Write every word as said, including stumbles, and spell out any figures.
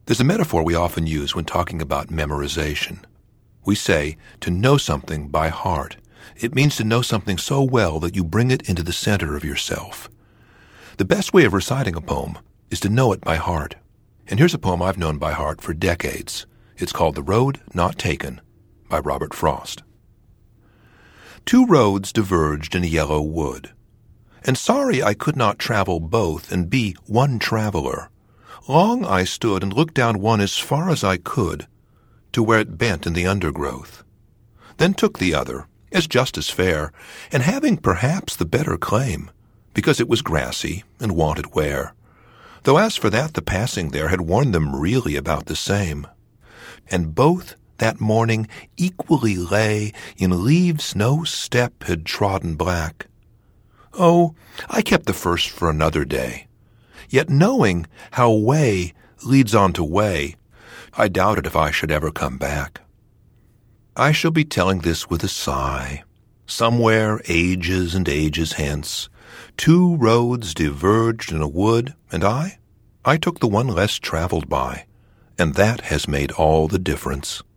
There's a metaphor we often use when talking about memorization. We say to know something by heart. It means to know something so well that you bring it into the center of yourself. The best way of reciting a poem is to know it by heart. And here's a poem I've known by heart for decades. It's called The Road Not Taken by Robert Frost. Two roads diverged in a yellow wood, and sorry I could not travel both and be one traveler. Long I stood and looked down one as far as I could, to where it bent in the undergrowth. Then took the other, as just as fair, and having perhaps the better claim, because it was grassy and wanted wear. Though as for that the passing there had warned them really about the same. And both that morning equally lay in leaves no step had trodden black. Oh, I kept the first for another day. Yet knowing how way leads on to way, I doubted if I should ever come back. I shall be telling this with a sigh. Somewhere, ages and ages hence, two roads diverged in a wood, and I, I took the one less traveled by, and that has made all the difference.